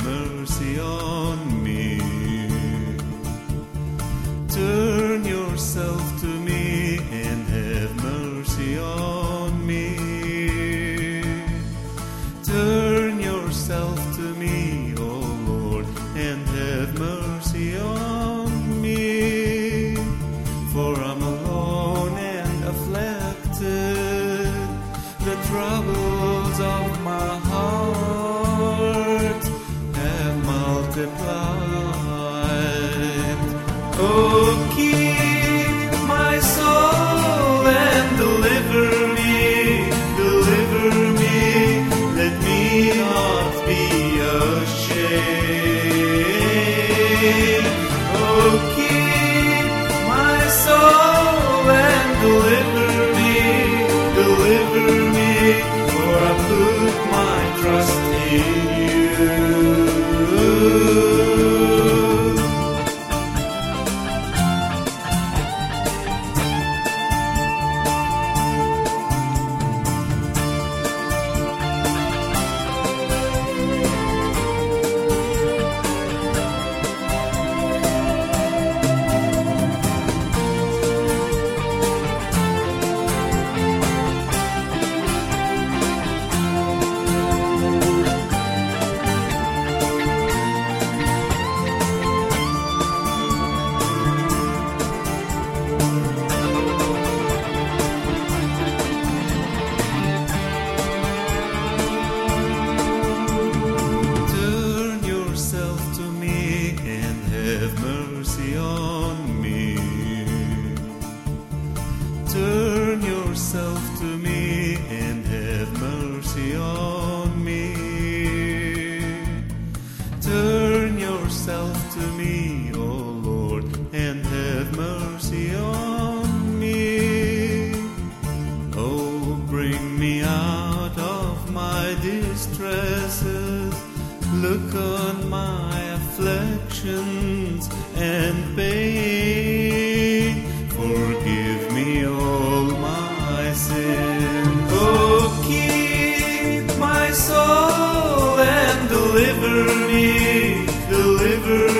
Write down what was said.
mercy on me. Turn yourself to me and have mercy on me. Turn yourself to me, O Lord, and have mercy on me. For I'm alone and afflicted, the troubles of my heart have multiplied. Oh, keep my soul and deliver me. Let me not be ashamed. Oh, keep my soul and deliver me, for I put my trust in you. Have mercy on me. Turn yourself to me and have mercy on me. Turn yourself to me, O Lord, and have mercy on me. Oh, bring me out of my distresses. Look on my afflictions and pain. Forgive me all my sins. Oh, keep my soul and deliver me.